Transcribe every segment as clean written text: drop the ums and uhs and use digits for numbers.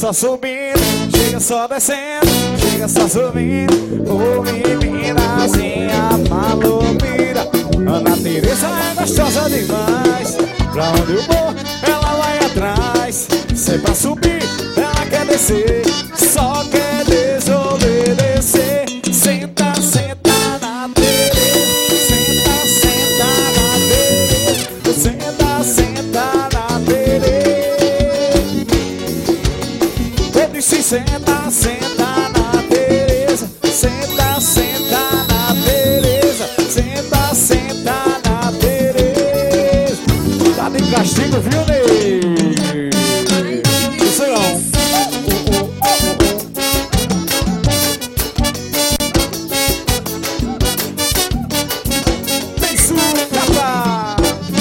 só subindo, chega só descendo, chega só subindo. Ô meninazinha maloqueira, Ana Teresa é gostosa demais. Pra onde eu vou, ela vai atrás. Se é pra subir, ela quer descer, só quer desobedecer. Senta, senta na Teresa, senta, senta na Teresa, senta, senta na Teresa. Eu disse senta, senta na Teresa, senta, senta na Teresa, senta, senta na Teresa. Tá de castigo, viu, Ney? Isso não. Tem sucata.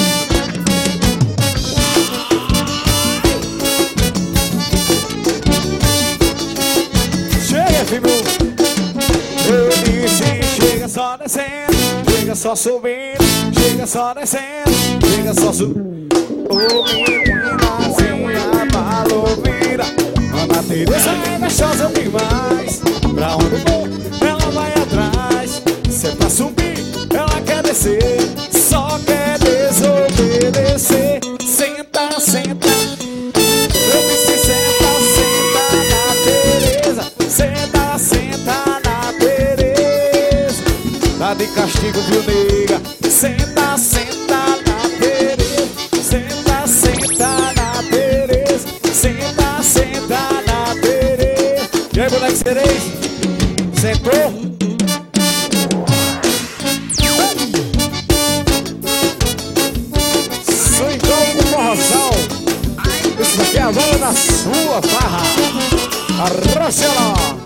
Chega, filho. Eu disse chega só descendo, chega só subindo, chega só descendo, chega só subindo. Ô meninazinha maloqueira, Ana Teresa é gostosa demais. Pra onde for, ela vai atrás. Se é pra subir, ela quer descer, só quer desobedecer. Senta, senta. Eu disse senta, senta na Teresa, senta, senta na Teresa. Tá de castigo, viu, nega? Senta, senta na Teresa, senta, senta na Teresa, senta, senta na Teresa. E aí, boneco cereja? Sentou? Swingão do forrozão. Isso aqui é a banda da sua farra. Arrocha lá.